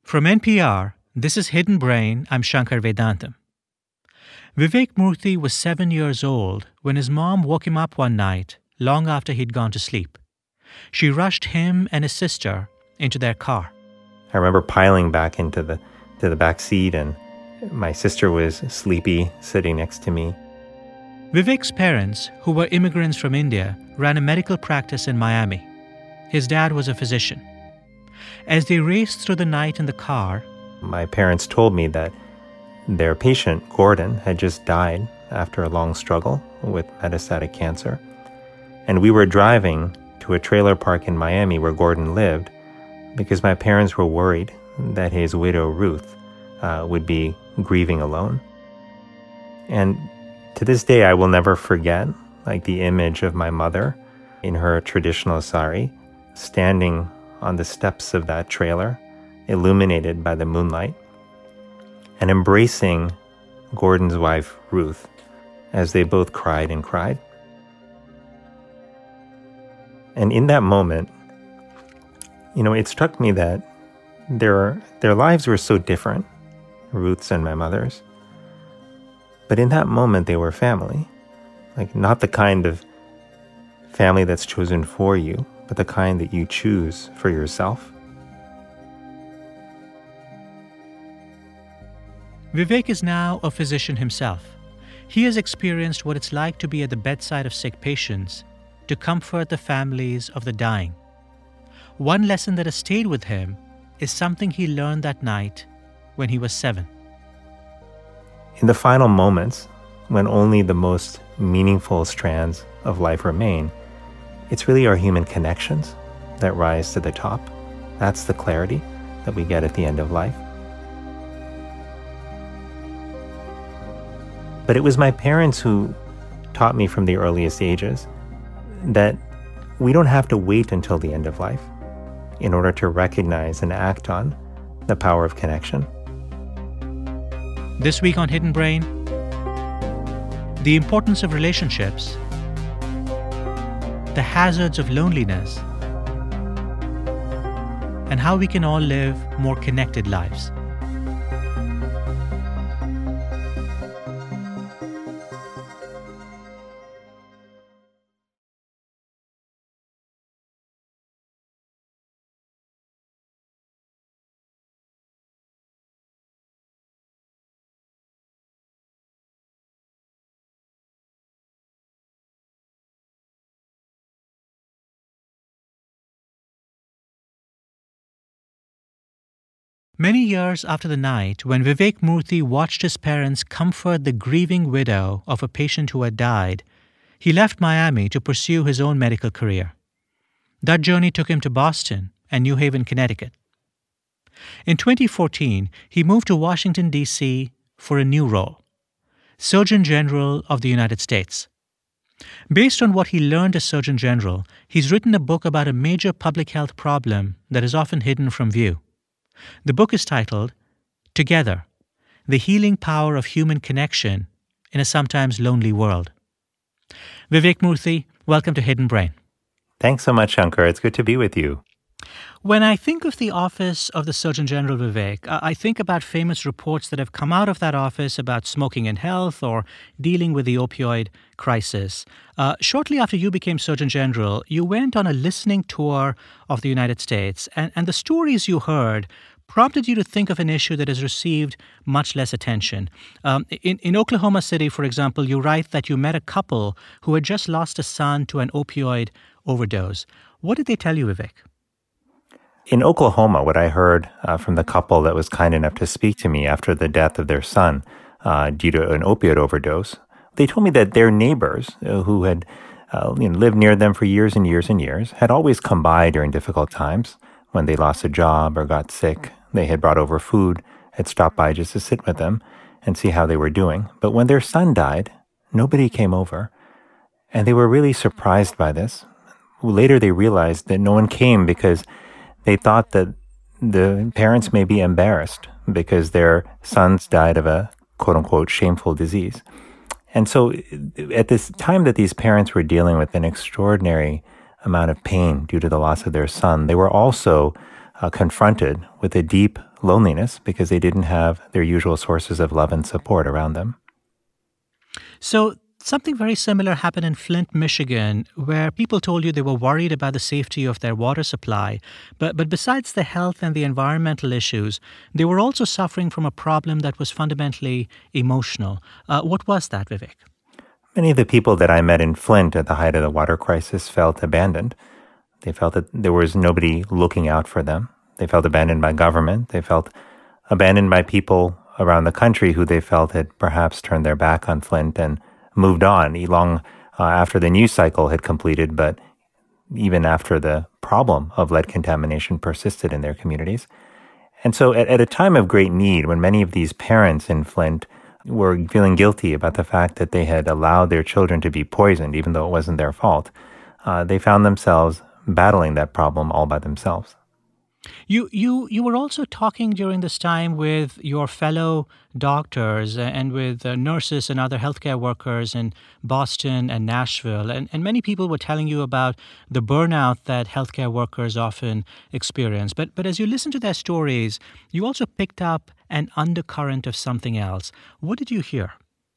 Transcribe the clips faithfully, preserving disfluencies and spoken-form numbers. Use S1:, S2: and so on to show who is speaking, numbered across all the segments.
S1: From N P R, this is Hidden Brain. I'm Shankar Vedantam. Vivek Murthy was seven years old when his mom woke him up one night long after he'd gone to sleep. She rushed him and his sister into their car.
S2: I remember piling back into the to the back seat, and my sister was sleepy, sitting next to me.
S1: Vivek's parents, who were immigrants from India, ran a medical practice in Miami. His dad was a physician. As they raced through the night in the car,
S2: my parents told me that their patient, Gordon, had just died after a long struggle with metastatic cancer. And we were driving to a trailer park in Miami where Gordon lived because my parents were worried that his widow, Ruth, uh, would be grieving alone. And to this day, I will never forget, like, the image of my mother in her traditional sari, standing on the steps of that trailer, illuminated by the moonlight, and embracing Gordon's wife, Ruth, as they both cried and cried. And in that moment, you know, it struck me that their, their lives were so different, Ruth's and my mother's. But in that moment, they were family. Like, not the kind of family that's chosen for you, but the kind that you choose for yourself.
S1: Vivek is now a physician himself. He has experienced what it's like to be at the bedside of sick patients, to comfort the families of the dying. One lesson that has stayed with him is something he learned that night when he was seven.
S2: In the final moments, when only the most meaningful strands of life remain, it's really our human connections that rise to the top. That's the clarity that we get at the end of life. But it was my parents who taught me from the earliest ages that we don't have to wait until the end of life in order to recognize and act on the power of connection.
S1: This week on Hidden Brain, the importance of relationships, the hazards of loneliness, and how we can all live more connected lives. Many years after the night when Vivek Murthy watched his parents comfort the grieving widow of a patient who had died, he left Miami to pursue his own medical career. That journey took him to Boston and New Haven, Connecticut. In twenty fourteen, he moved to Washington, D C for a new role, Surgeon General of the United States. Based on what he learned as Surgeon General, he's written a book about a major public health problem that is often hidden from view. The book is titled Together, The Healing Power of Human Connection in a Sometimes Lonely World. Vivek Murthy, welcome to Hidden Brain.
S2: Thanks so much, Shankar. It's good to be with you.
S1: When I think of the office of the Surgeon General, Vivek, I think about famous reports that have come out of that office about smoking and health or dealing with the opioid crisis. Uh, shortly after you became Surgeon General, you went on a listening tour of the United States, and, and the stories you heard prompted you to think of an issue that has received much less attention. Um, in, in Oklahoma City, for example, you write that you met a couple who had just lost a son to an opioid overdose. What did they tell you, Vivek?
S2: In Oklahoma, what I heard uh, from the couple that was kind enough to speak to me after the death of their son uh, due to an opioid overdose, they told me that their neighbors uh, who had uh, you know, lived near them for years and years and years had always come by during difficult times. When they lost a job or got sick, they had brought over food, had stopped by just to sit with them and see how they were doing. But when their son died, nobody came over. And they were really surprised by this. Later, they realized that no one came because they thought that the parents may be embarrassed because their sons died of a quote-unquote shameful disease. And so at this time that these parents were dealing with an extraordinary amount of pain due to the loss of their son, they were also uh, confronted with a deep loneliness because they didn't have their usual sources of love and support around them.
S1: So something very similar happened in Flint, Michigan, where people told you they were worried about the safety of their water supply. But, but besides the health and the environmental issues, they were also suffering from a problem that was fundamentally emotional. Uh, what was that, Vivek?
S2: Many of the people that I met in Flint at the height of the water crisis felt abandoned. They felt that there was nobody looking out for them. They felt abandoned by government. They felt abandoned by people around the country who they felt had perhaps turned their back on Flint and moved on long uh, after the news cycle had completed, but even after the problem of lead contamination persisted in their communities. And so at, at a time of great need, when many of these parents in Flint were feeling guilty about the fact that they had allowed their children to be poisoned, even though it wasn't their fault, uh, they found themselves battling that problem all by themselves.
S1: You you you were also talking during this time with your fellow doctors and with uh, nurses and other healthcare workers in Boston and Nashville, and, and many people were telling you about the burnout that healthcare workers often experience. But but as you listened to their stories, you also picked up an undercurrent of something else. What did you hear?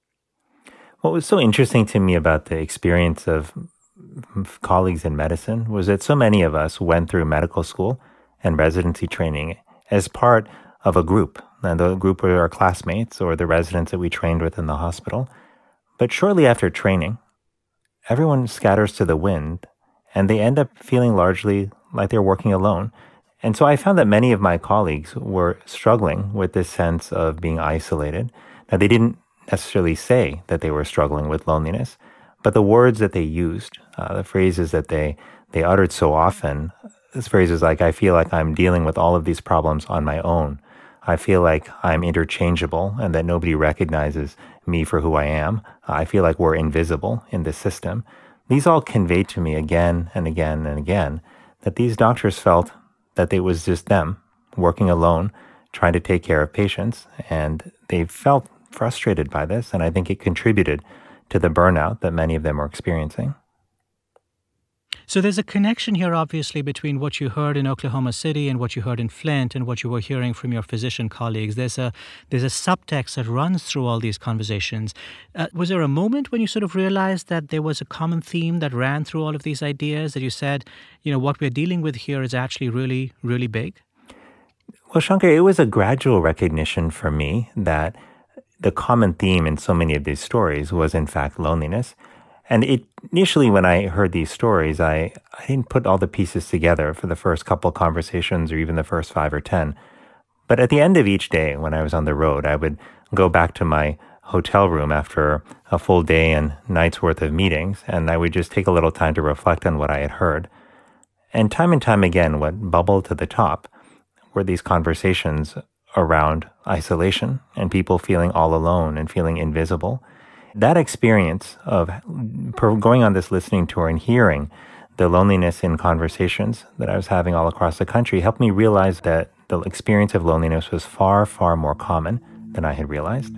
S2: What was so interesting to me about the experience of colleagues in medicine was that so many of us went through medical school and residency training as part of a group. And the group were our classmates or the residents that we trained with in the hospital. But shortly after training, everyone scatters to the wind and they end up feeling largely like they're working alone. And so I found that many of my colleagues were struggling with this sense of being isolated. Now, they didn't necessarily say that they were struggling with loneliness, but the words that they used, uh, the phrases that they, they uttered so often, this phrase is like, I feel like I'm dealing with all of these problems on my own. I feel like I'm interchangeable and that nobody recognizes me for who I am. I feel like we're invisible in this system. These all conveyed to me again and again and again that these doctors felt that it was just them working alone, trying to take care of patients. And they felt frustrated by this. And I think it contributed to the burnout that many of them were experiencing.
S1: So there's a connection here, obviously, between what you heard in Oklahoma City and what you heard in Flint and what you were hearing from your physician colleagues. There's a there's a subtext that runs through all these conversations. Uh, was there a moment when you sort of realized that there was a common theme that ran through all of these ideas, that you said, you know, what we're dealing with here is actually really, really big?
S2: Well, Shankar, it was a gradual recognition for me that the common theme in so many of these stories was, in fact, loneliness. And it, initially, when I heard these stories, I, I didn't put all the pieces together for the first couple conversations or even the first five or ten. But at the end of each day, when I was on the road, I would go back to my hotel room after a full day and night's worth of meetings, and I would just take a little time to reflect on what I had heard. And time and time again, what bubbled to the top were these conversations around isolation and people feeling all alone and feeling invisible. That experience of going on this listening tour and hearing the loneliness in conversations that I was having all across the country helped me realize that the experience of loneliness was far, far more common than I had realized.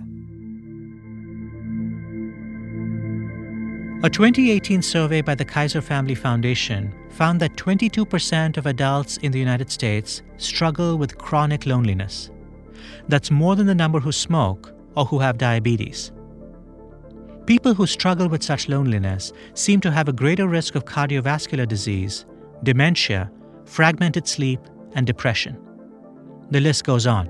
S1: A twenty eighteen survey by the Kaiser Family Foundation found that twenty-two percent of adults in the United States struggle with chronic loneliness. That's more than the number who smoke or who have diabetes. People who struggle with such loneliness seem to have a greater risk of cardiovascular disease, dementia, fragmented sleep, and depression. The list goes on.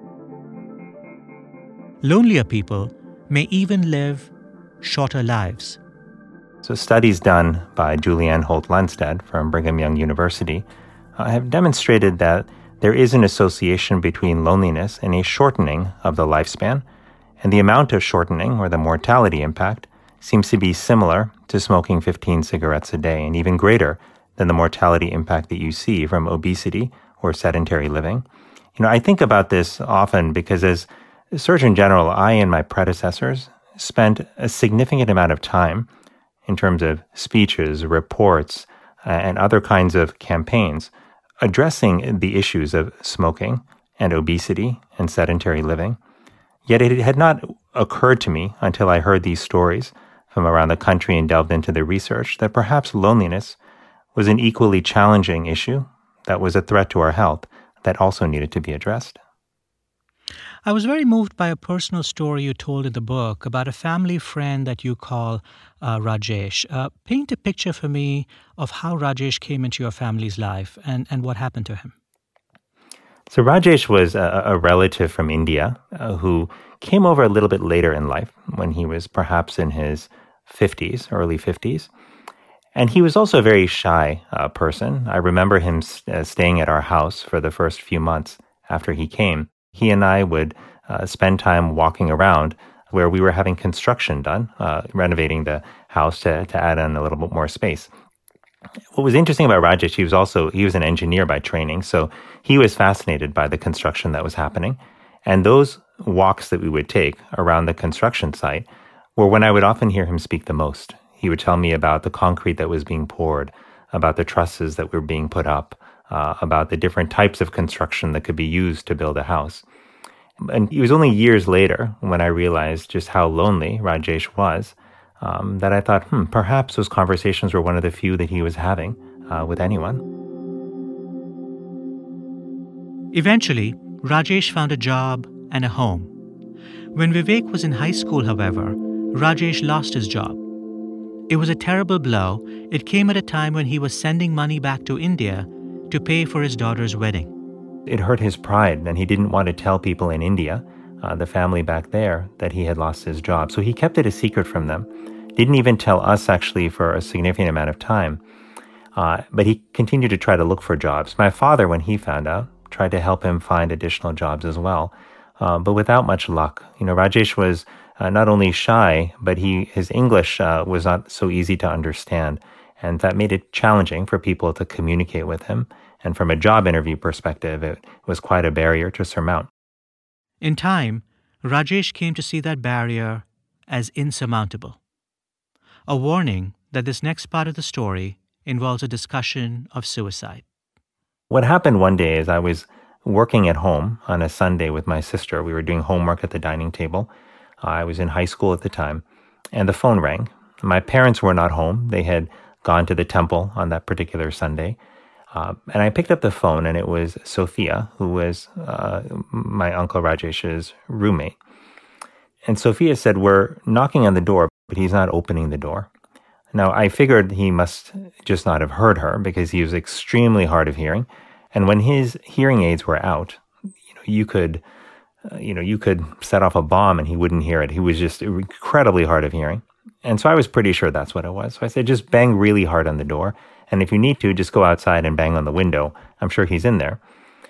S1: Lonelier people may even live shorter lives.
S2: So studies done by Julianne Holt-Lunstad from Brigham Young University uh, have demonstrated that there is an association between loneliness and a shortening of the lifespan. And the amount of shortening, or the mortality impact, seems to be similar to smoking fifteen cigarettes a day, and even greater than the mortality impact that you see from obesity or sedentary living. You know, I think about this often because as Surgeon General, I and my predecessors spent a significant amount of time in terms of speeches, reports, uh, and other kinds of campaigns addressing the issues of smoking and obesity and sedentary living. Yet it had not occurred to me until I heard these stories from around the country and delved into the research that perhaps loneliness was an equally challenging issue that was a threat to our health that also needed to be addressed.
S1: I was very moved by a personal story you told in the book about a family friend that you call uh, Rajesh. Uh, paint a picture for me of how Rajesh came into your family's life and, and what happened to him.
S2: So Rajesh was a, a relative from India uh, who came over a little bit later in life when he was perhaps in his fifties, early fifties. And he was also a very shy uh, person. I remember him uh, staying at our house for the first few months after he came. He and I would uh, spend time walking around where we were having construction done, uh, renovating the house to, to add in a little bit more space. What was interesting about Rajesh, he was also, he was an engineer by training, so he was fascinated by the construction that was happening. And those walks that we would take around the construction site were when I would often hear him speak the most. He would tell me about the concrete that was being poured, about the trusses that were being put up, uh, about the different types of construction that could be used to build a house. And it was only years later when I realized just how lonely Rajesh was um, that I thought, hmm, perhaps those conversations were one of the few that he was having uh, with anyone.
S1: Eventually, Rajesh found a job and a home. When Vivek was in high school, however, Rajesh lost his job. It was a terrible blow. It came at a time when he was sending money back to India to pay for his daughter's wedding.
S2: It hurt his pride, and he didn't want to tell people in India, uh, the family back there, that he had lost his job. So he kept it a secret from them. Didn't even tell us, actually, for a significant amount of time. Uh, but he continued to try to look for jobs. My father, when he found out, tried to help him find additional jobs as well, uh, but without much luck. You know, Rajesh was uh, not only shy, but he his English uh, was not so easy to understand, and that made it challenging for people to communicate with him. And from a job interview perspective, it was quite a barrier to surmount.
S1: In time, Rajesh came to see that barrier as insurmountable. A warning that this next part of the story involves a discussion of suicide.
S2: What happened one day is I was working at home on a Sunday with my sister. We were doing homework at the dining table. Uh, I was in high school at the time, and the phone rang. My parents were not home. They had gone to the temple on that particular Sunday. Uh, and I picked up the phone, and it was Sophia, who was uh, my Uncle Rajesh's roommate. And Sophia said, "We're knocking on the door, but he's not opening the door." Now, I figured he must just not have heard her because he was extremely hard of hearing. And when his hearing aids were out, you know, you could, uh, you know, you could set off a bomb and he wouldn't hear it. He was just incredibly hard of hearing. And so I was pretty sure that's what it was. So I said, just bang really hard on the door. And if you need to, just go outside and bang on the window. I'm sure he's in there.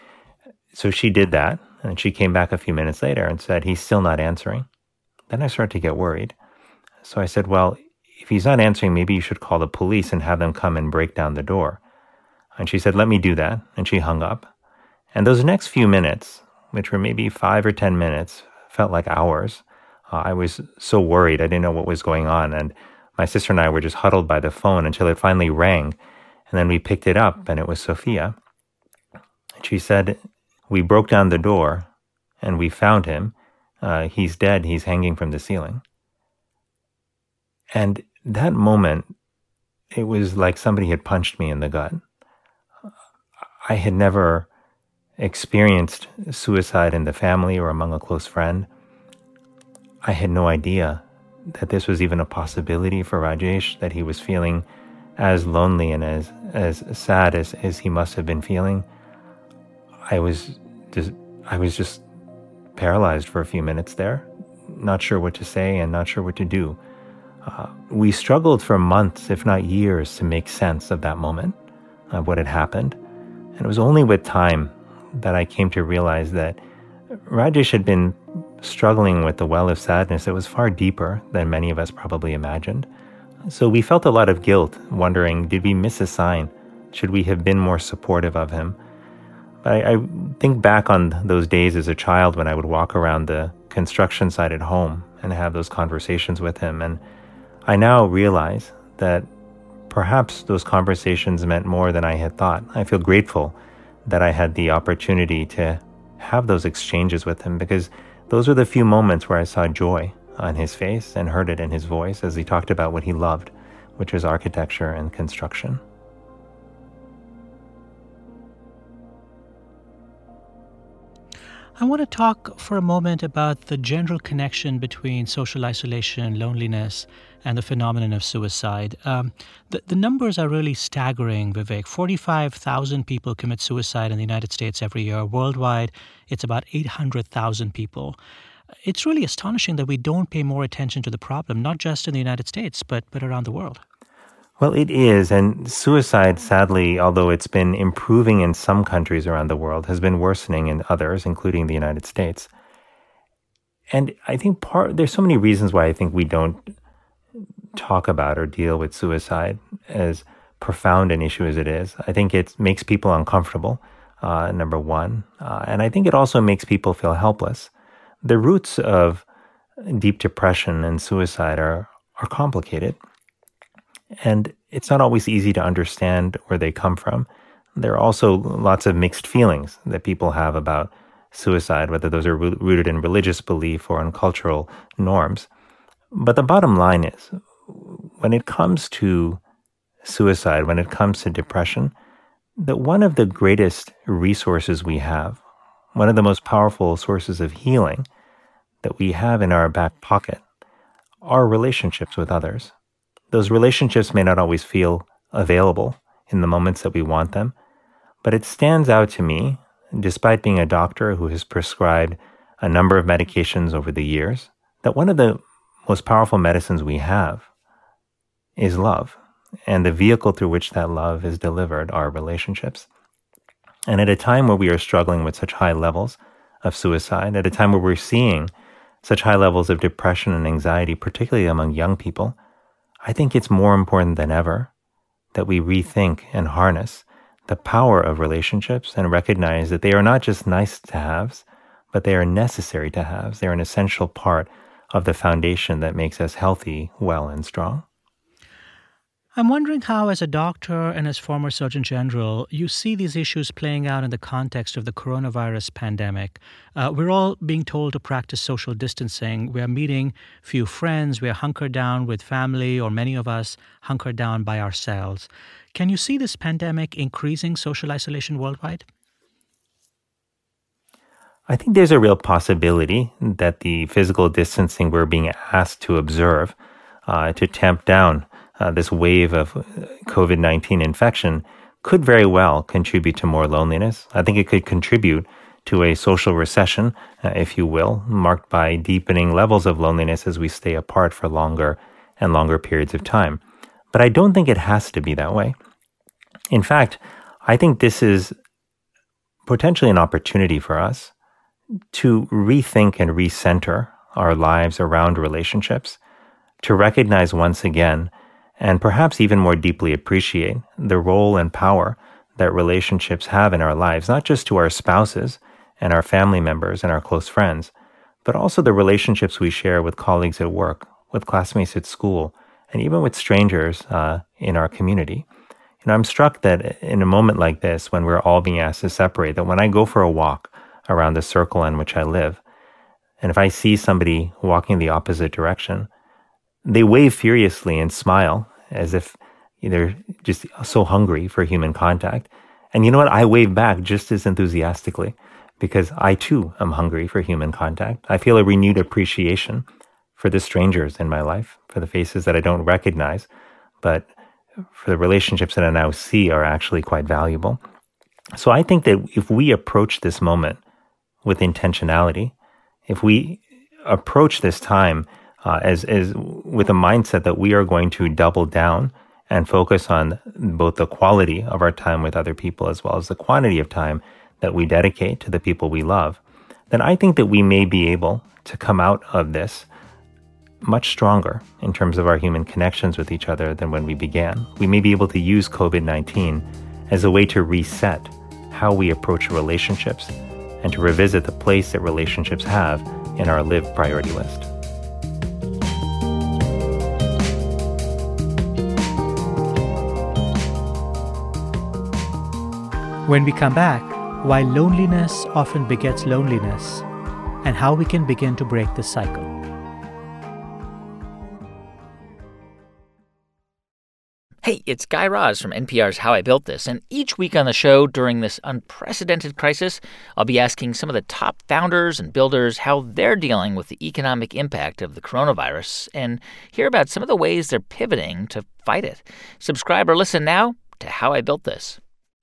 S2: So she did that. And she came back a few minutes later and said, he's still not answering. Then I started to get worried. So I said, well, if he's not answering, maybe you should call the police and have them come and break down the door. And she said, let me do that. And she hung up. And those next few minutes, which were maybe five or ten minutes, felt like hours. Uh, I was so worried. I didn't know what was going on. And my sister and I were just huddled by the phone until it finally rang. And then we picked it up, and it was Sophia. And she said, we broke down the door, and we found him. Uh, he's dead. He's hanging from the ceiling. And that moment, it was like somebody had punched me in the gut. I had never experienced suicide in the family or among a close friend. I had no idea that this was even a possibility for Rajesh, that he was feeling as lonely and as, as sad as, as he must have been feeling. I was just, I was just paralyzed for a few minutes there, not sure what to say and not sure what to do. Uh, we struggled for months, if not years, to make sense of that moment, of what had happened. And it was only with time that I came to realize that Rajesh had been struggling with the well of sadness that was far deeper than many of us probably imagined. So we felt a lot of guilt, wondering, did we miss a sign? Should we have been more supportive of him? I, I think back on those days as a child when I would walk around the construction site at home and have those conversations with him. And I now realize that perhaps those conversations meant more than I had thought. I feel grateful that I had the opportunity to have those exchanges with him, because those were the few moments where I saw joy on his face and heard it in his voice as he talked about what he loved, which was architecture and construction.
S1: I want to talk for a moment about the general connection between social isolation, loneliness, and the phenomenon of suicide. Um, the, the numbers are really staggering, Vivek. forty-five thousand people commit suicide in the United States every year. Worldwide, it's about eight hundred thousand people. It's really astonishing that we don't pay more attention to the problem, not just in the United States, but, but around the world.
S2: Well, it is. And suicide, sadly, although it's been improving in some countries around the world, has been worsening in others, including the United States. And I think part there's so many reasons why I think we don't talk about or deal with suicide as profound an issue as it is. I think it makes people uncomfortable, uh, number one. Uh, and I think it also makes people feel helpless. The roots of deep depression and suicide are, are complicated. And it's not always easy to understand where they come from. There are also lots of mixed feelings that people have about suicide, whether those are rooted in religious belief or in cultural norms. But the bottom line is, when it comes to suicide, when it comes to depression, that one of the greatest resources we have, one of the most powerful sources of healing that we have in our back pocket are relationships with others. Those relationships may not always feel available in the moments that we want them, but it stands out to me, despite being a doctor who has prescribed a number of medications over the years, that one of the most powerful medicines we have is love. And the vehicle through which that love is delivered are relationships. And at a time where we are struggling with such high levels of suicide, at a time where we're seeing such high levels of depression and anxiety, particularly among young people, I think it's more important than ever that we rethink and harness the power of relationships and recognize that they are not just nice to haves, but they are necessary to haves. They're an essential part of the foundation that makes us healthy, well, and strong.
S1: I'm wondering how, as a doctor and as former Surgeon General, you see these issues playing out in the context of the coronavirus pandemic. Uh, we're all being told to practice social distancing. We are meeting few friends. We are hunkered down with family, or many of us hunkered down by ourselves. Can you see this pandemic increasing social isolation worldwide?
S2: I think there's a real possibility that the physical distancing we're being asked to observe uh, to tamp down Uh, this wave of covid nineteen infection could very well contribute to more loneliness. I think it could contribute to a social recession, uh, if you will, marked by deepening levels of loneliness as we stay apart for longer and longer periods of time. But I don't think it has to be that way. In fact, I think this is potentially an opportunity for us to rethink and recenter our lives around relationships, to recognize once again and perhaps even more deeply appreciate the role and power that relationships have in our lives, not just to our spouses and our family members and our close friends, but also the relationships we share with colleagues at work, with classmates at school, and even with strangers uh, in our community. You know, I'm struck that in a moment like this, when we're all being asked to separate, that when I go for a walk around the circle in which I live, and if I see somebody walking the opposite direction, they wave furiously and smile as if they're just so hungry for human contact. And you know what? I wave back just as enthusiastically because I too am hungry for human contact. I feel a renewed appreciation for the strangers in my life, for the faces that I don't recognize, but for the relationships that I now see are actually quite valuable. So I think that if we approach this moment with intentionality, if we approach this time Uh, as, as with a mindset that we are going to double down and focus on both the quality of our time with other people as well as the quantity of time that we dedicate to the people we love, then I think that we may be able to come out of this much stronger in terms of our human connections with each other than when we began. We may be able to use covid nineteen as a way to reset how we approach relationships and to revisit the place that relationships have in our live priority list.
S1: When we come back, why loneliness often begets loneliness, and how we can begin to break this cycle.
S3: Hey, Hey, it's Guy Raz from N P R's How I Built This, and each week on the show during this unprecedented crisis, I'll be asking some of the top founders and builders how they're dealing with the economic impact of the coronavirus and hear about some of the ways they're pivoting to fight it. Subscribe or listen now to How I Built This.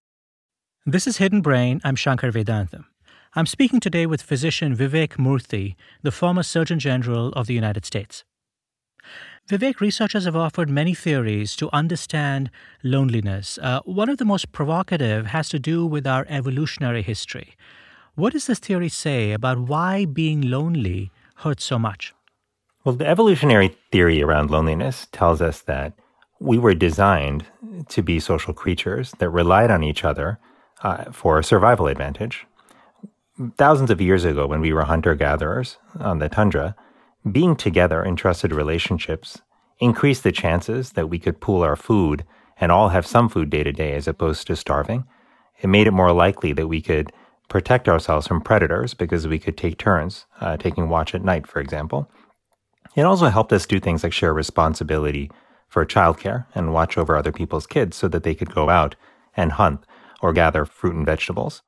S1: This is Hidden Brain. I'm Shankar Vedantam. I'm speaking today with physician Vivek Murthy, the former Surgeon General of the United States. Vivek, researchers have offered many theories to understand loneliness. Uh, one of the most provocative has to do with our evolutionary history. What does this theory say about why being lonely hurts so much?
S2: Well, the evolutionary theory around loneliness tells us that we were designed to be social creatures that relied on each other uh, for a survival advantage. Thousands of years ago, when we were hunter-gatherers on the tundra, being together in trusted relationships increased the chances that we could pool our food and all have some food day to day as opposed to starving. It made it more likely that we could protect ourselves from predators because we could take turns uh, taking watch at night, for example. It also helped us do things like share responsibility for childcare and watch over other people's kids so that they could go out and hunt or gather fruit and vegetables.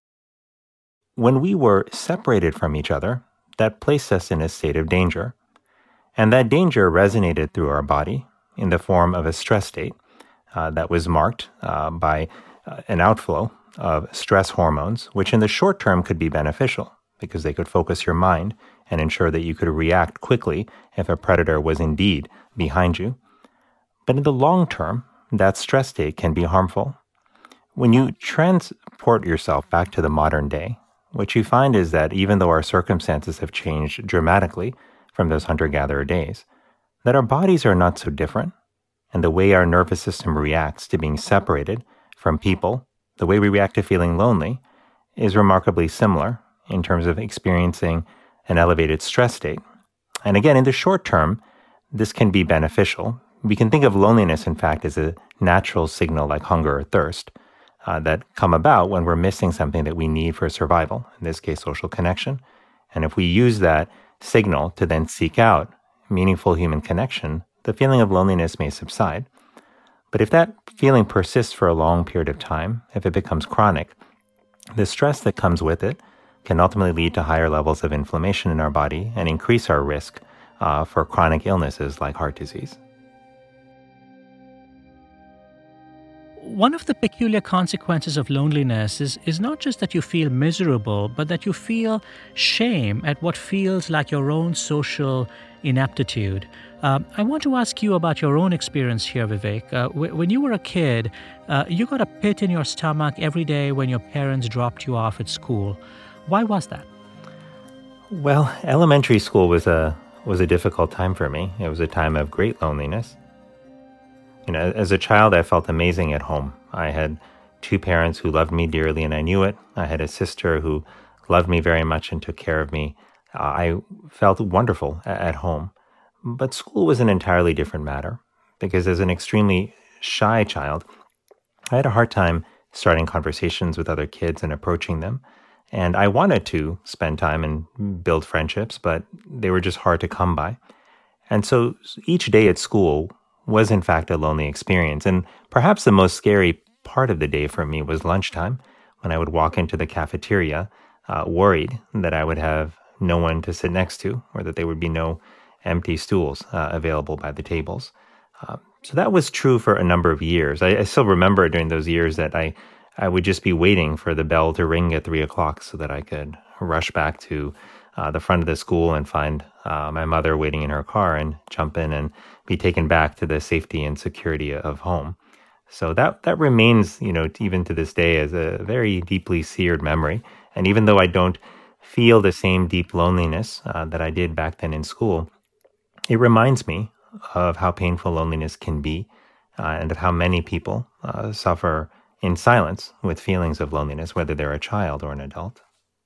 S2: When we were separated from each other, that placed us in a state of danger. And that danger resonated through our body in the form of a stress state uh, that was marked uh, by uh, an outflow of stress hormones, which in the short term could be beneficial because they could focus your mind and ensure that you could react quickly if a predator was indeed behind you. But in the long term, that stress state can be harmful. When you transport yourself back to the modern day, what you find is that even though our circumstances have changed dramatically from those hunter-gatherer days, that our bodies are not so different, and the way our nervous system reacts to being separated from people, the way we react to feeling lonely, is remarkably similar in terms of experiencing an elevated stress state. And again, in the short term, this can be beneficial. We can think of loneliness, in fact, as a natural signal like hunger or thirst uh, that come about when we're missing something that we need for survival, in this case, social connection. And if we use that signal to then seek out meaningful human connection, the feeling of loneliness may subside. But if that feeling persists for a long period of time, if it becomes chronic, the stress that comes with it can ultimately lead to higher levels of inflammation in our body and increase our risk uh, for chronic illnesses like heart disease.
S1: One of the peculiar consequences of loneliness is, is not just that you feel miserable, but that you feel shame at what feels like your own social ineptitude. Uh, I want to ask you about your own experience here, Vivek. Uh, w- when you were a kid, uh, you got a pit in your stomach every day when your parents dropped you off at school. Why was that?
S2: Well, elementary school was a was a difficult time for me. It was a time of great loneliness. You know, as a child, I felt amazing at home. I had two parents who loved me dearly, and I knew it. I had a sister who loved me very much and took care of me. Uh, I felt wonderful a- at home. But school was an entirely different matter, because as an extremely shy child, I had a hard time starting conversations with other kids and approaching them. And I wanted to spend time and build friendships, but they were just hard to come by. And so each day at school was in fact a lonely experience. And perhaps the most scary part of the day for me was lunchtime, when I would walk into the cafeteria uh, worried that I would have no one to sit next to, or that there would be no empty stools uh, available by the tables. Uh, so that was true for a number of years. I, I still remember during those years that I, I would just be waiting for the bell to ring at three o'clock so that I could rush back to uh, the front of the school and find uh, my mother waiting in her car and jump in and be taken back to the safety and security of home. So that that remains, you know, even to this day, as a very deeply seared memory. And even though I don't feel the same deep loneliness uh, that I did back then in school, it reminds me of how painful loneliness can be uh, and of how many people uh, suffer in silence with feelings of loneliness, whether they're a child or an adult.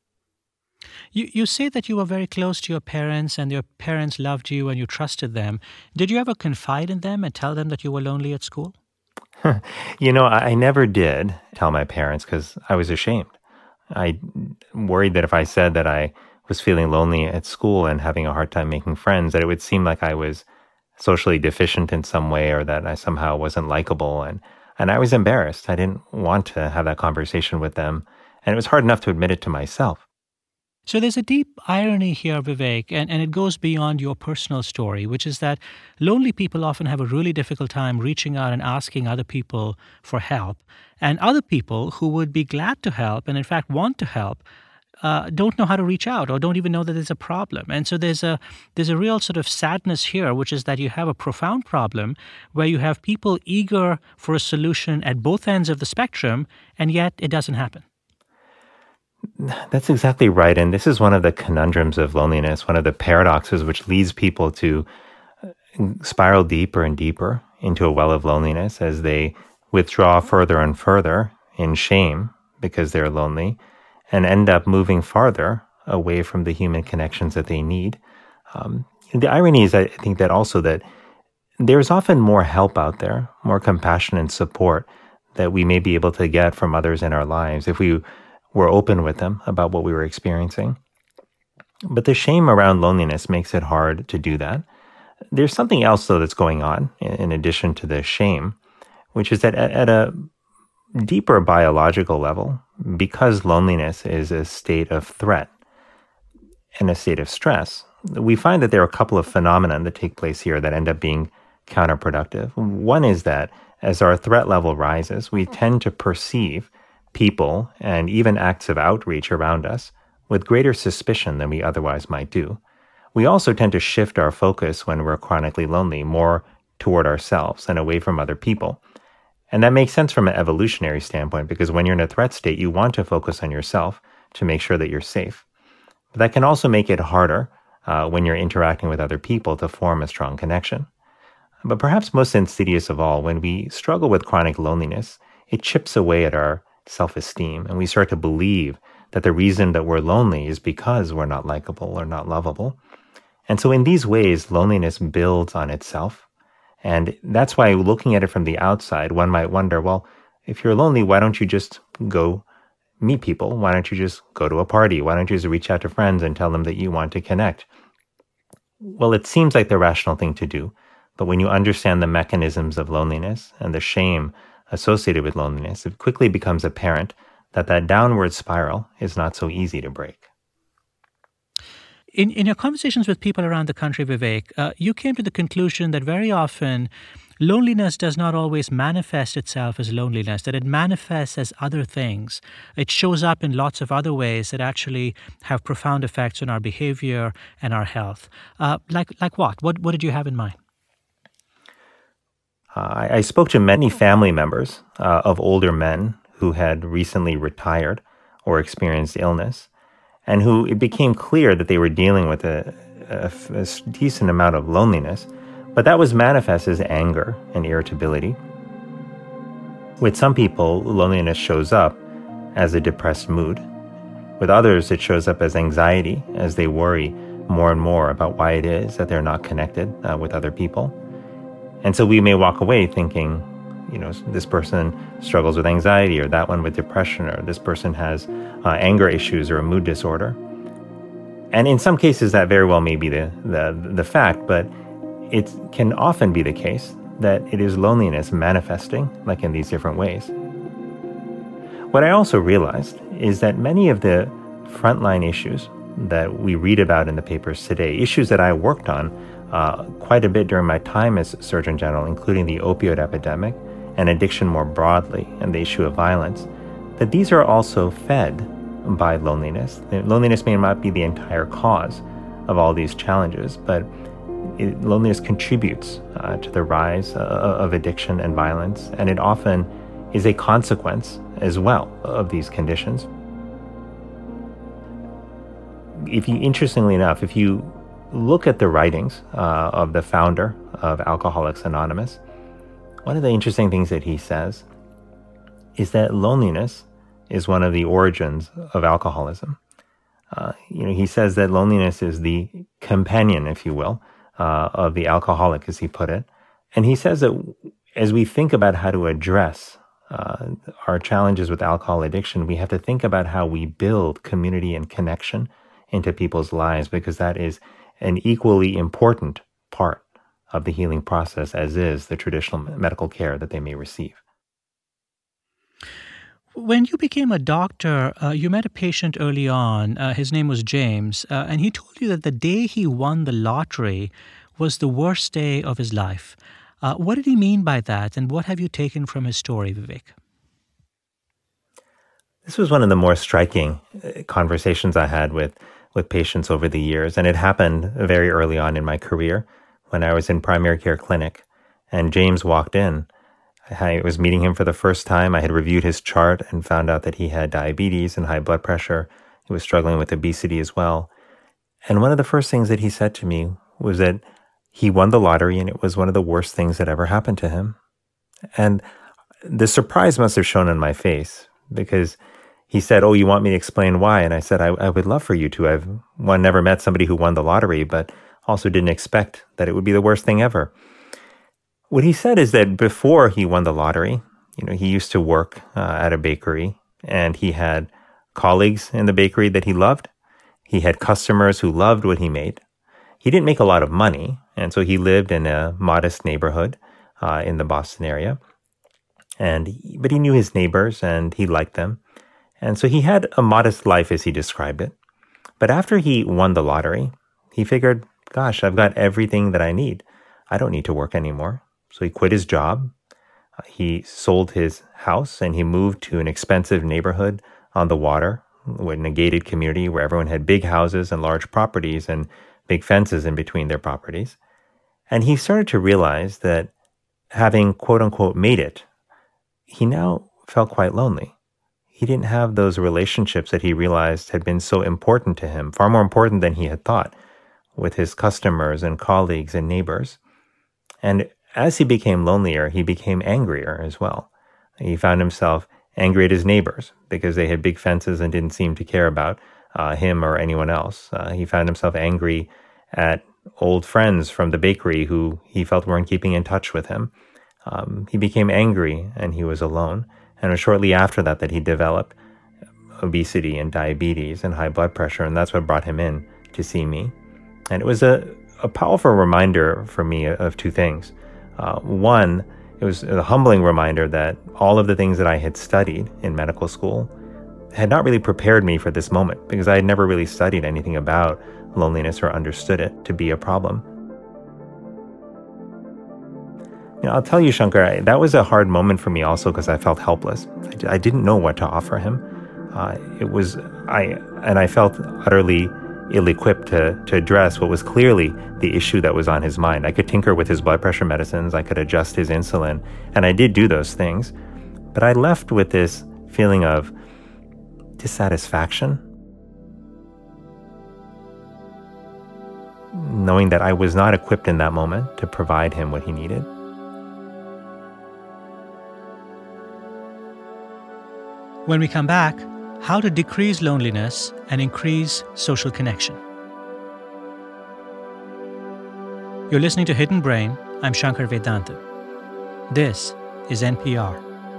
S1: You you say that you were very close to your parents and your parents loved you and you trusted them. Did you ever confide in them and tell them that you were lonely at school?
S2: You know, I, I never did tell my parents because I was ashamed. I worried that if I said that I was feeling lonely at school and having a hard time making friends, that it would seem like I was socially deficient in some way or that I somehow wasn't likable. And, and I was embarrassed. I didn't want to have that conversation with them. And it was hard enough to admit it to myself.
S1: So there's a deep irony here, Vivek, and, and it goes beyond your personal story, which is that lonely people often have a really difficult time reaching out and asking other people for help. And other people who would be glad to help and in fact want to help uh, don't know how to reach out or don't even know that there's a problem. And so there's a there's a real sort of sadness here, which is that you have a profound problem where you have people eager for a solution at both ends of the spectrum, and yet it doesn't happen.
S2: That's exactly right. And this is one of the conundrums of loneliness, one of the paradoxes which leads people to spiral deeper and deeper into a well of loneliness as they withdraw further and further in shame because they're lonely and end up moving farther away from the human connections that they need. Um, the irony is, I think, that also that there's often more help out there, more compassion and support that we may be able to get from others in our lives if we were open with them about what we were experiencing. But the shame around loneliness makes it hard to do that. There's something else, though, that's going on in addition to the shame, which is that at a deeper biological level, because loneliness is a state of threat and a state of stress, we find that there are a couple of phenomena that take place here that end up being counterproductive. One is that as our threat level rises, we tend to perceive people and even acts of outreach around us with greater suspicion than we otherwise might do. We also tend to shift our focus when we're chronically lonely more toward ourselves and away from other people. And that makes sense from an evolutionary standpoint, because when you're in a threat state, you want to focus on yourself to make sure that you're safe. But that can also make it harder uh, when you're interacting with other people to form a strong connection. But perhaps most insidious of all, when we struggle with chronic loneliness, it chips away at our self-esteem, and we start to believe that the reason that we're lonely is because we're not likable or not lovable. And so in these ways, loneliness builds on itself. And that's why looking at it from the outside, one might wonder, well, if you're lonely, why don't you just go meet people? Why don't you just go to a party? Why don't you just reach out to friends and tell them that you want to connect? Well, it seems like the rational thing to do. But when you understand the mechanisms of loneliness and the shame associated with loneliness, it quickly becomes apparent that that downward spiral is not so easy to break.
S1: In in your conversations with people around the country, Vivek, uh, you came to the conclusion that very often loneliness does not always manifest itself as loneliness, that it manifests as other things. It shows up in lots of other ways that actually have profound effects on our behavior and our health. Uh, like like what? What what did you have in mind?
S2: Uh, I, I spoke to many family members uh, of older men who had recently retired or experienced illness, and who it became clear that they were dealing with a, a, a decent amount of loneliness, but that was manifest as anger and irritability. With some people, loneliness shows up as a depressed mood. With others, it shows up as anxiety as they worry more and more about why it is that they're not connected uh, with other people. And so we may walk away thinking, you know, this person struggles with anxiety, or that one with depression, or this person has uh, anger issues or a mood disorder. And in some cases, that very well may be the, the, the fact, but it can often be the case that it is loneliness manifesting, like in these different ways. What I also realized is that many of the frontline issues that we read about in the papers today, issues that I worked on uh, quite a bit during my time as Surgeon General, including the opioid epidemic and addiction more broadly and the issue of violence, that these are also fed by loneliness. Loneliness may not be the entire cause of all these challenges, but it, loneliness contributes uh, to the rise uh, of addiction and violence, and it often is a consequence as well of these conditions. If you, interestingly enough, if you look at the writings uh, of the founder of Alcoholics Anonymous, one of the interesting things that he says is that loneliness is one of the origins of alcoholism. Uh, you know, he says that loneliness is the companion, if you will, uh, of the alcoholic, as he put it. And he says that as we think about how to address uh, our challenges with alcohol addiction, we have to think about how we build community and connection into people's lives, because that is an equally important part of the healing process as is the traditional medical care that they may receive.
S1: When you became a doctor, uh, you met a patient early on. Uh, his name was James, uh, and he told you that the day he won the lottery was the worst day of his life. Uh, what did he mean by that, and what have you taken from his story, Vivek?
S2: This was one of the more striking conversations I had with, with patients over the years, and it happened very early on in my career when I was in primary care clinic, and James walked in. I was meeting him for the first time. I had reviewed his chart and found out that he had diabetes and high blood pressure. He was struggling with obesity as well. And one of the first things that he said to me was that he won the lottery and it was one of the worst things that ever happened to him. And the surprise must have shown on my face because he said, "Oh, you want me to explain why?" And I said, I, I would love for you to. I've one, never met somebody who won the lottery, but also didn't expect that it would be the worst thing ever. What he said is that before he won the lottery, you know, he used to work uh, at a bakery, and he had colleagues in the bakery that he loved. He had customers who loved what he made. He didn't make a lot of money, and so he lived in a modest neighborhood uh, in the Boston area. And but he knew his neighbors, and he liked them. And so he had a modest life, as he described it. But after he won the lottery, he figured, gosh, I've got everything that I need. I don't need to work anymore. So he quit his job, uh, he sold his house, and he moved to an expensive neighborhood on the water, in a gated community where everyone had big houses and large properties and big fences in between their properties. And he started to realize that having, quote unquote, made it, he now felt quite lonely. He didn't have those relationships that he realized had been so important to him, far more important than he had thought, with his customers and colleagues and neighbors. And as he became lonelier, he became angrier as well. He found himself angry at his neighbors because they had big fences and didn't seem to care about uh, him or anyone else. Uh, he found himself angry at old friends from the bakery who he felt weren't keeping in touch with him. Um, he became angry and he was alone. And it was shortly after that that he developed obesity and diabetes and high blood pressure, and that's what brought him in to see me. And it was a, a powerful reminder for me of two things. Uh, one, it was a humbling reminder that all of the things that I had studied in medical school had not really prepared me for this moment because I had never really studied anything about loneliness or understood it to be a problem. You know, I'll tell you, Shankar, I, that was a hard moment for me also because I felt helpless. I, I didn't know what to offer him. Uh, it was, I, and I felt utterly ill-equipped to, to address what was clearly the issue that was on his mind. I could tinker with his blood pressure medicines, I could adjust his insulin, and I did do those things. But I left with this feeling of dissatisfaction, knowing that I was not equipped in that moment to provide him what he needed.
S1: When we come back, how to decrease loneliness and increase social connection. You're listening to Hidden Brain. I'm Shankar Vedantam. This is N P R.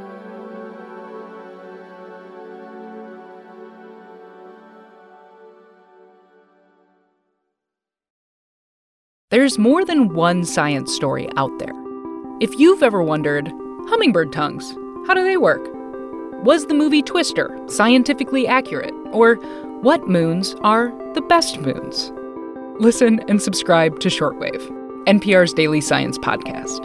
S4: There's more than one science story out there. If you've ever wondered, hummingbird tongues, how do they work? Was the movie Twister scientifically accurate? Or what moons are the best moons? Listen and subscribe to Shortwave, N P R's daily science podcast.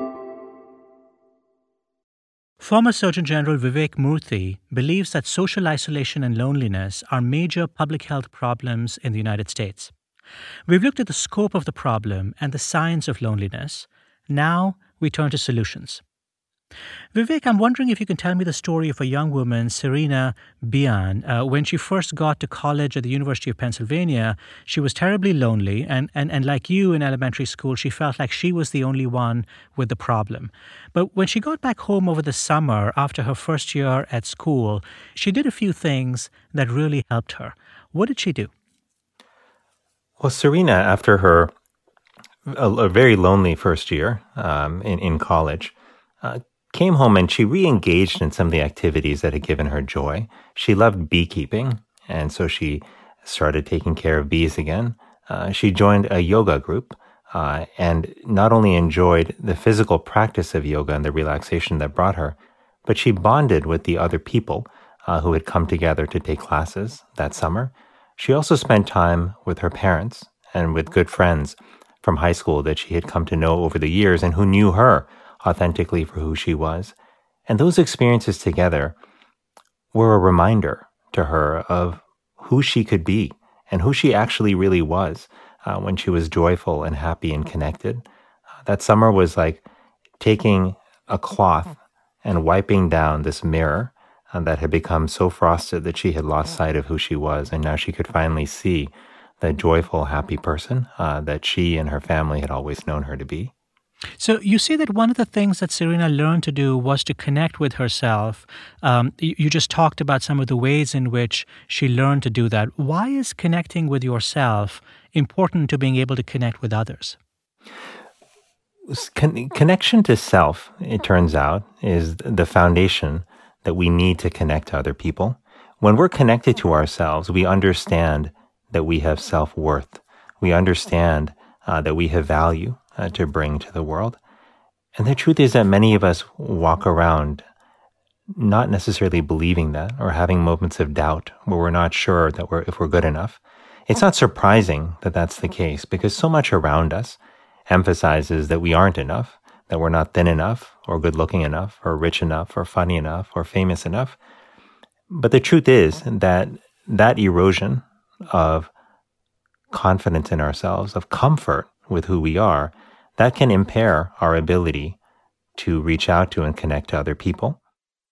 S1: Former Surgeon General Vivek Murthy believes that social isolation and loneliness are major public health problems in the United States. We've looked at the scope of the problem and the science of loneliness. Now we turn to solutions. Vivek, I'm wondering if you can tell me the story of a young woman, Serena Bian. Uh, when she first got to college at the University of Pennsylvania, she was terribly lonely, and, and, and like you in elementary school, she felt like she was the only one with the problem. But when she got back home over the summer after her first year at school, she did a few things that really helped her. What did she do?
S2: Well, Serena, after her a, a very lonely first year um, in, in college, uh, came home and she re-engaged in some of the activities that had given her joy. She loved beekeeping, and so she started taking care of bees again. Uh, she joined a yoga group uh, and not only enjoyed the physical practice of yoga and the relaxation that brought her, but she bonded with the other people uh, who had come together to take classes that summer. She also spent time with her parents and with good friends from high school that she had come to know over the years and who knew her authentically for who she was. And those experiences together were a reminder to her of who she could be and who she actually really was uh, when she was joyful and happy and connected. Uh, that summer was like taking a cloth and wiping down this mirror uh, that had become so frosted that she had lost sight of who she was. And now she could finally see the joyful, happy person uh, that she and her family had always known her to be.
S1: So you see that one of the things that Serena learned to do was to connect with herself. Um, you, you just talked about some of the ways in which she learned to do that. Why is connecting with yourself important to being able to connect with others?
S2: Con- connection to self, it turns out, is the foundation that we need to connect to other people. When we're connected to ourselves, we understand that we have self-worth. We understand uh, that we have value uh, to bring to the world. And the truth is that many of us walk around not necessarily believing that or having moments of doubt where we're not sure that we're if we're good enough. It's not surprising that that's the case because so much around us emphasizes that we aren't enough, that we're not thin enough or good looking enough or rich enough or funny enough or famous enough. But the truth is that that erosion of confidence in ourselves, of comfort with who we are, that can impair our ability to reach out to and connect to other people.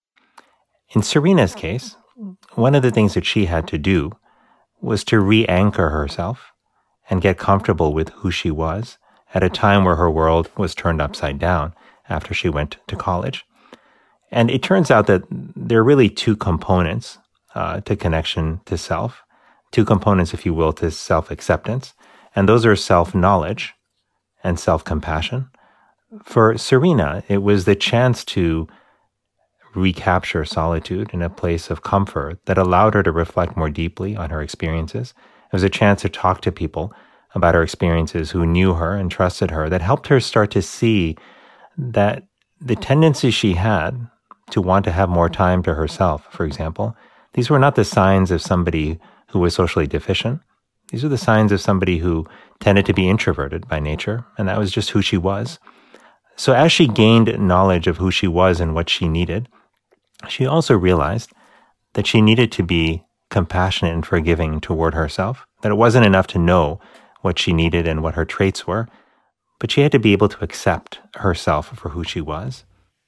S2: In Serena's case, one of the things that she had to do was to re-anchor herself and get comfortable with who she was at a time where her world was turned upside down after she went to college. And it turns out that there are really two components uh, to connection to self, two components, if you will, to self-acceptance, and those are self-knowledge and self-compassion. For Serena, it was the chance to recapture solitude in a place of comfort that allowed her to reflect more deeply on her experiences. It was a chance to talk to people about her experiences who knew her and trusted her, that helped her start to see that the tendency she had to want to have more time to herself, for example, these were not the signs of somebody who was socially deficient. These are the signs of somebody who tended to be introverted by nature, and that was just who she was. So as she gained knowledge of who she was and what she needed, she also realized that she needed to be compassionate and forgiving toward herself, that it wasn't enough to know what she needed and what her traits were, but she had to be able to accept herself for who she was.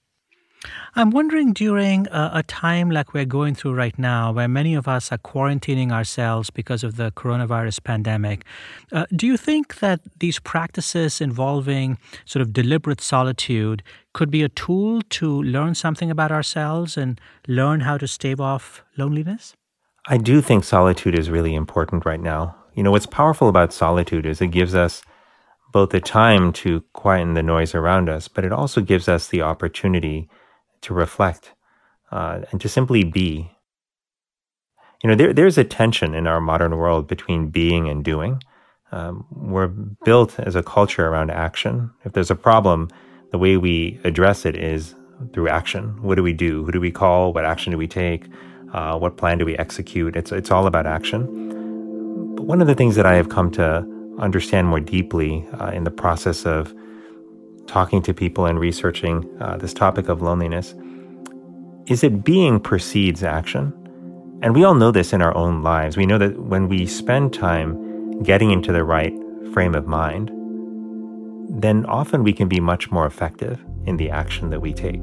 S1: I'm wondering, during a, a time like we're going through right now, where many of us are quarantining ourselves because of the coronavirus pandemic, uh, do you think that these practices involving sort of deliberate solitude could be a tool to learn something about ourselves and learn how to stave off loneliness?
S2: I do think solitude is really important right now. You know, what's powerful about solitude is it gives us both the time to quieten the noise around us, but it also gives us the opportunity to reflect uh, and to simply be. You know, there, there's a tension in our modern world between being and doing. Um, we're built as a culture around action. If there's a problem, the way we address it is through action. What do we do? Who do we call? What action do we take? Uh, what plan do we execute? It's it's all about action. But one of the things that I have come to understand more deeply uh, in the process of talking to people and researching uh, this topic of loneliness is that being precedes action. And we all know this in our own lives. We know that when we spend time getting into the right frame of mind, then often we can be much more effective in the action that we take.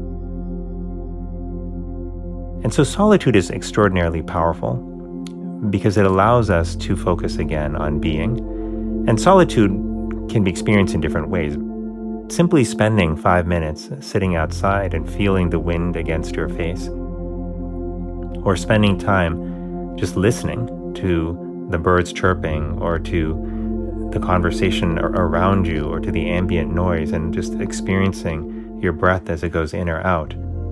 S2: And so solitude is extraordinarily powerful because it allows us to focus again on being. And solitude can be experienced in different ways. Simply spending five minutes sitting outside and feeling the wind against your face, or spending time just listening to the birds chirping or to the conversation around you or to the ambient noise and just experiencing your breath as it goes in or out.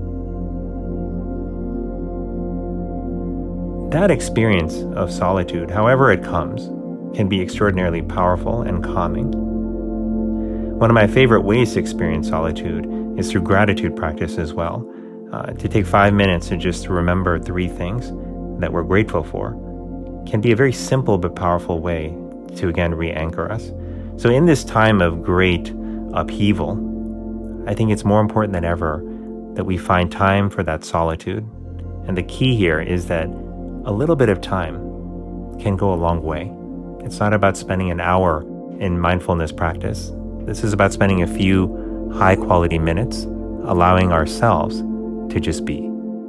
S2: That experience of solitude, however it comes, can be extraordinarily powerful and calming. One of my favorite ways to experience solitude is through gratitude practice as well. Uh, to take five minutes to just remember three things that we're grateful for can be a very simple but powerful way to, again, re-anchor us. So in this time of great upheaval, I think it's more important than ever that we find time for that solitude. And the key here is that a little bit of time can go a long way. It's not about spending an hour in mindfulness practice. This is about spending a few high-quality minutes, allowing ourselves to just be.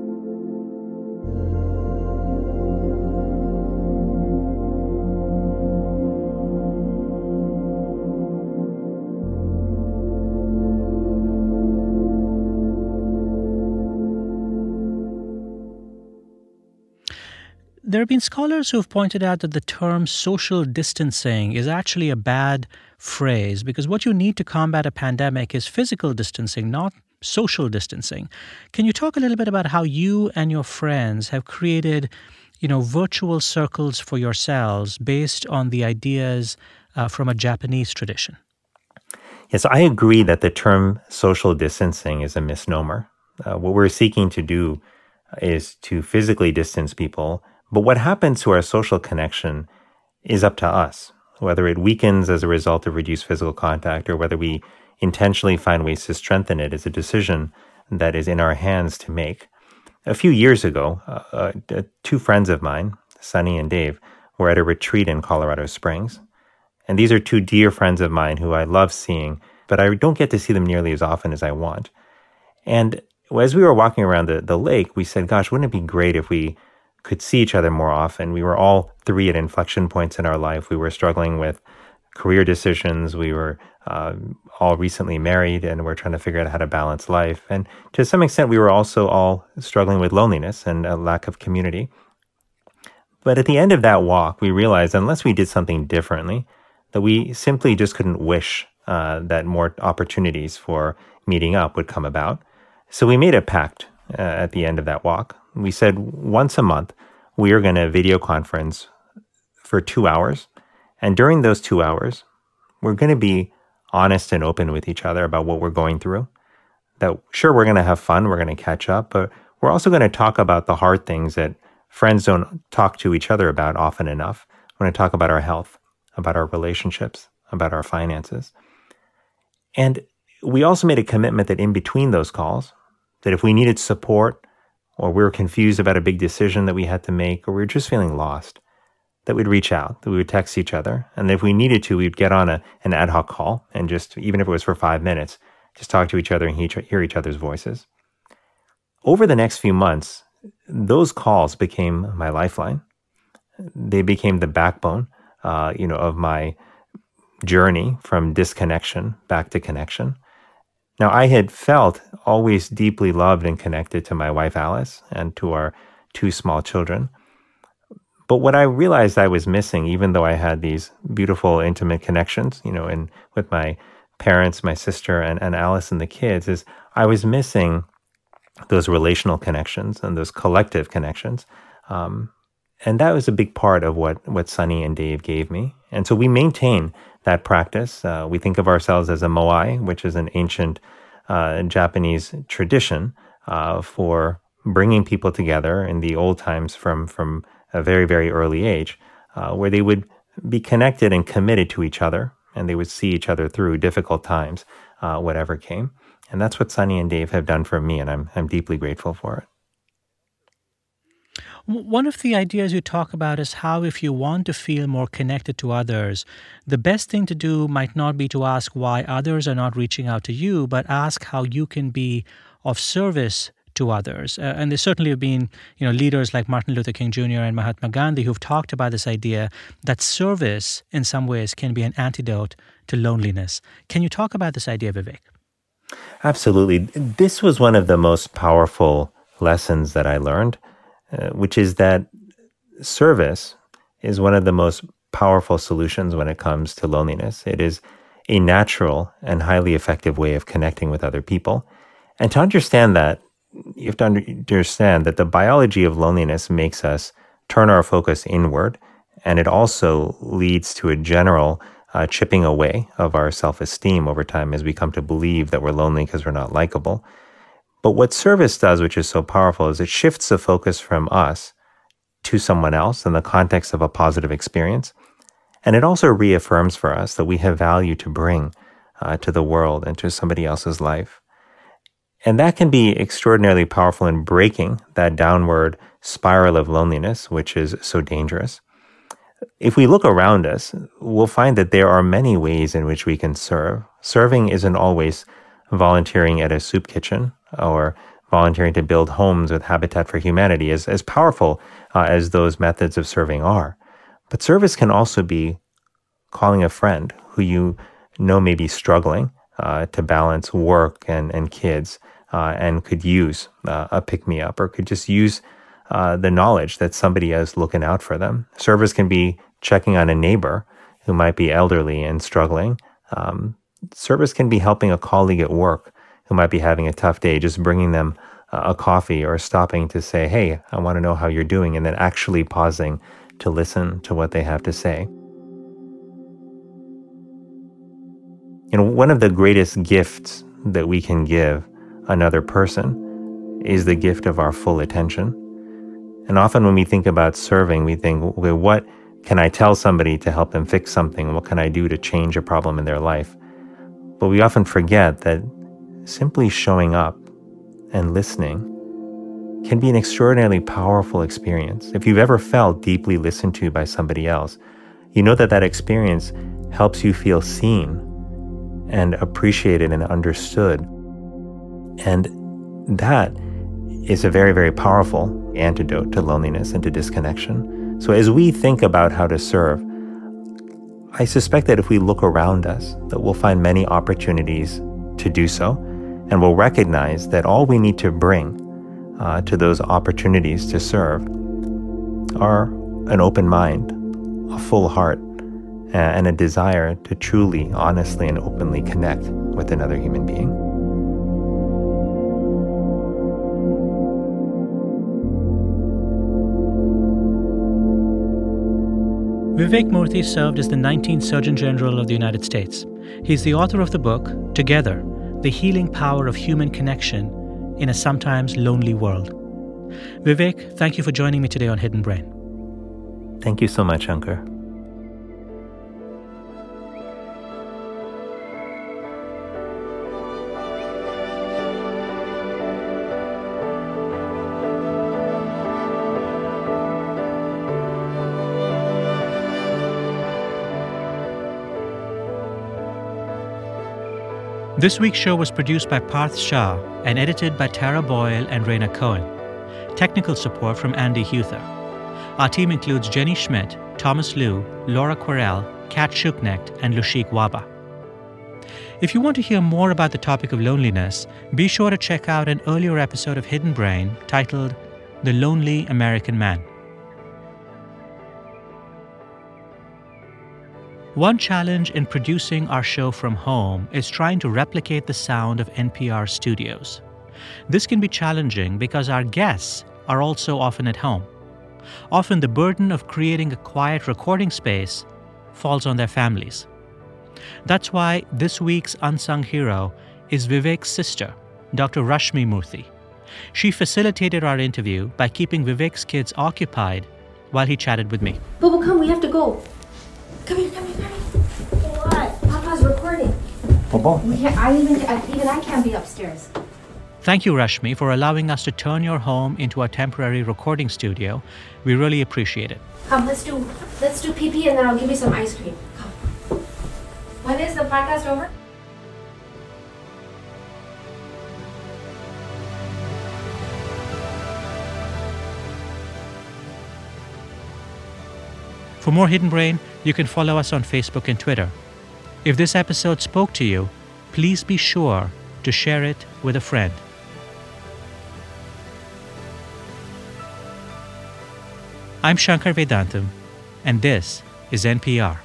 S1: There have been scholars who have pointed out that the term social distancing is actually a bad phrase because what you need to combat a pandemic is physical distancing, not social distancing. Can you talk a little bit about how you and your friends have created, you know, virtual circles for yourselves based on the ideas uh, from a Japanese tradition?
S2: Yes, I agree that the term social distancing is a misnomer. Uh, what we're seeking to do is to physically distance people, but what happens to our social connection is up to us, whether it weakens as a result of reduced physical contact or whether we intentionally find ways to strengthen it is a decision that is in our hands to make. A few years ago, uh, uh, two friends of mine, Sunny and Dave, were at a retreat in Colorado Springs. And these are two dear friends of mine who I love seeing, but I don't get to see them nearly as often as I want. And as we were walking around the, the lake, we said, gosh, wouldn't it be great if we could see each other more often? We were all three at inflection points in our life. We were struggling with career decisions. We were uh, all recently married, and we're trying to figure out how to balance life. And to some extent, we were also all struggling with loneliness and a lack of community. But at the end of that walk, we realized unless we did something differently, that we simply just couldn't wish uh, that more opportunities for meeting up would come about. So we made a pact uh, at the end of that walk. We said once a month, we are going to video conference for two hours. And during those two hours, we're going to be honest and open with each other about what we're going through. That sure, we're going to have fun, we're going to catch up, but we're also going to talk about the hard things that friends don't talk to each other about often enough. We're going to talk about our health, about our relationships, about our finances. And we also made a commitment that in between those calls, that if we needed support or we were confused about a big decision that we had to make or we were just feeling lost, that we'd reach out, that we would text each other. And if we needed to, we'd get on a, an ad hoc call and just, even if it was for five minutes, just talk to each other and hear each other's voices. Over the next few months, those calls became my lifeline. They became the backbone, uh, you know, of my journey from disconnection back to connection. Now, I had felt always deeply loved and connected to my wife, Alice, and to our two small children. But what I realized I was missing, even though I had these beautiful, intimate connections, you know, in with my parents, my sister, and, and Alice and the kids, is I was missing those relational connections and those collective connections. Um, and that was a big part of what, what Sunny and Dave gave me. And so we maintain that practice. Uh, we think of ourselves as a moai, which is an ancient uh, Japanese tradition uh, for bringing people together in the old times from, from a very, very early age, uh, where they would be connected and committed to each other, and they would see each other through difficult times, uh, whatever came. And that's what Sunny and Dave have done for me, and I'm I'm deeply grateful for it.
S1: One of the ideas you talk about is how if you want to feel more connected to others, the best thing to do might not be to ask why others are not reaching out to you, but ask how you can be of service to others. Uh, and there certainly have been, you know, leaders like Martin Luther King Junior and Mahatma Gandhi who've talked about this idea that service in some ways can be an antidote to loneliness. Can you talk about this idea, Vivek?
S2: Absolutely. This was one of the most powerful lessons that I learned, uh, which is that service is one of the most powerful solutions when it comes to loneliness. It is a natural and highly effective way of connecting with other people. And to understand that, you have to understand that the biology of loneliness makes us turn our focus inward, and it also leads to a general uh, chipping away of our self-esteem over time as we come to believe that we're lonely because we're not likable. But what service does, which is so powerful, is it shifts the focus from us to someone else in the context of a positive experience. And it also reaffirms for us that we have value to bring uh, to the world and to somebody else's life. And that can be extraordinarily powerful in breaking that downward spiral of loneliness, which is so dangerous. If we look around us, we'll find that there are many ways in which we can serve. Serving isn't always volunteering at a soup kitchen or volunteering to build homes with Habitat for Humanity, as, as powerful uh, as those methods of serving are. But service can also be calling a friend who you know may be struggling uh, to balance work and, and kids uh, and could use uh, a pick-me-up or could just use uh, the knowledge that somebody is looking out for them. Service can be checking on a neighbor who might be elderly and struggling. Um, service can be helping a colleague at work who might be having a tough day, just bringing them uh, a coffee or stopping to say, hey, I want to know how you're doing, and then actually pausing to listen to what they have to say. You know, one of the greatest gifts that we can give another person is the gift of our full attention. And often when we think about serving, we think, okay, what can I tell somebody to help them fix something? What can I do to change a problem in their life? But we often forget that simply showing up and listening can be an extraordinarily powerful experience. If you've ever felt deeply listened to by somebody else, you know that that experience helps you feel seen and appreciated and understood. And that is a very, very powerful antidote to loneliness and to disconnection. So as we think about how to serve, I suspect that if we look around us, that we'll find many opportunities to do so, and we'll recognize that all we need to bring uh, to those opportunities to serve are an open mind, a full heart, and a desire to truly, honestly, and openly connect with another human being.
S1: Vivek Murthy served as the nineteenth Surgeon General of the United States. He's the author of the book, Together, The Healing Power of Human Connection in a Sometimes Lonely World. Vivek, thank you for joining me today on Hidden Brain.
S2: Thank you so much, Shankar.
S1: This week's show was produced by Parth Shah and edited by Tara Boyle and Raina Cohen. Technical support from Andy Huther. Our team includes Jenny Schmidt, Thomas Liu, Laura Querelle, Kat Schuknecht, and Lushik Waba. If you want to hear more about the topic of loneliness, be sure to check out an earlier episode of Hidden Brain titled The Lonely American Man. One challenge in producing our show from home is trying to replicate the sound of N P R studios. This can be challenging because our guests are also often at home. Often the burden of creating a quiet recording space falls on their families. That's why this week's unsung hero is Vivek's sister, Doctor Rashmi Murthy. She facilitated our interview by keeping Vivek's kids occupied while he chatted with me.
S5: Bobo, come, we have to go. Come here, come here, come here. What? Papa's recording.
S2: Bobo?
S5: We can't, I even, I, even I can't be upstairs.
S1: Thank you, Rashmi, for allowing us to turn your home into a temporary recording studio. We really appreciate it.
S5: Come, let's do, let's do pee pee and then I'll give you some ice cream. Come. When is the podcast over?
S1: For more Hidden Brain, you can follow us on Facebook and Twitter. If this episode spoke to you, please be sure to share it with a friend. I'm Shankar Vedantam, and this is N P R.